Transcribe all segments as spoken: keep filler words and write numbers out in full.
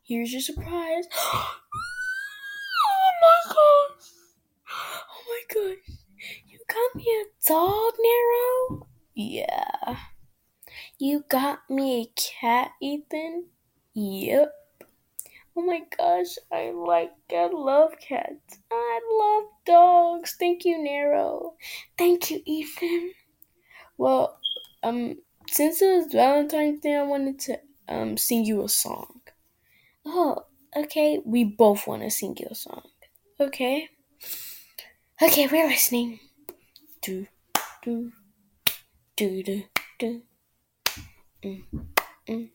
Here's your surprise. Oh my gosh. Oh my gosh. You got me a dog, Nero? Yeah. You got me a cat, Ethan? Yep. Oh my gosh, I like, I love cats. I love dogs. Thank you, Nero. Thank you, Ethan. Well, um, since it was Valentine's Day, I wanted to um sing you a song. Oh, okay. We both want to sing you a song. Okay. Okay, we're listening. Do do do do do. Mm, mm.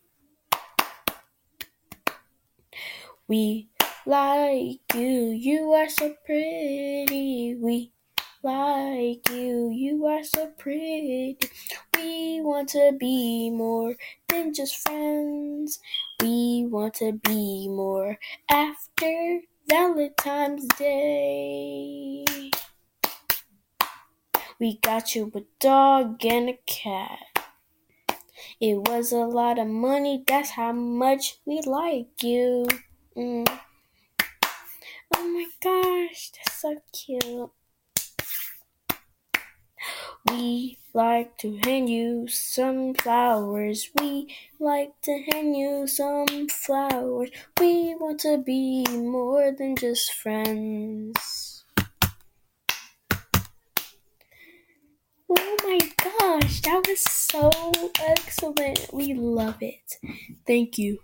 We like you. You are so pretty. We like you. You are so pretty. We want to be more than just friends. We want to be more after Valentine's Day. We got you a dog and a cat. It was a lot of money, that's how much we like you. Mm. Oh my gosh, that's so cute. We like to hand you some flowers. We like to hand you some flowers. We want to be more than just friends. Oh my gosh, that was so excellent. We love it. Thank you.